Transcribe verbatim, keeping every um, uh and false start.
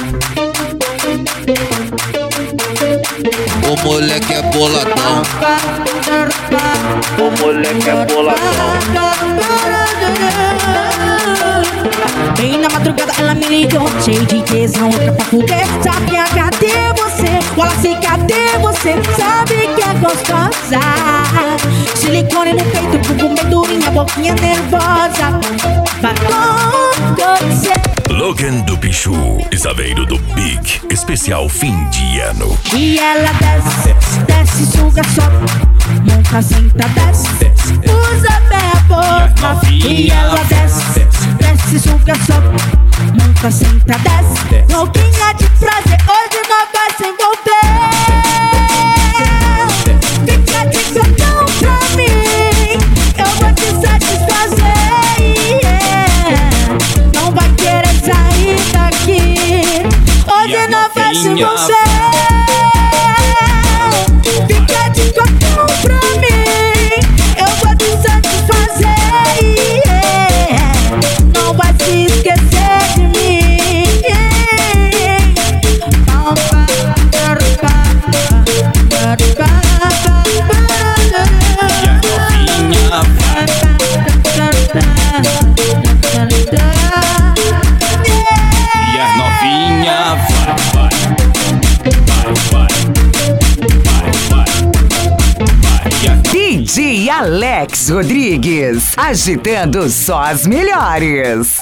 O moleque é boladão. O moleque é boladão. Bem na madrugada ela me ligou, cheio de tesão, louca pra fuder. Sabe cadê você? Fala assim, cadê você? Sabe que é gostosa. Silicone no peito, bumbum bem durinha, boquinha nervosa. Vai acontecer. Logan do Pichu, Isaveiro do Big, especial fim de ano. E ela desce, desce, suga, sobe, monta, senta, desce, usa bem a boca. E ela desce, desce, suga, sobe, monta, senta, desce, louquinha de prazer, hoje não vai se envolver. Fica de cotão pra mim, eu vou te satisfazer, yeah. Não vai querer sair daqui, hoje não vai se envolver. Fica de cotão pra mim, eu vou te satisfazer, yeah. Não vai se esquecer de mim, yeah. E a novinha vai, vai, vai, vai, vai, vai, vai. D J Alex Rodrigues, agitando só as melhores.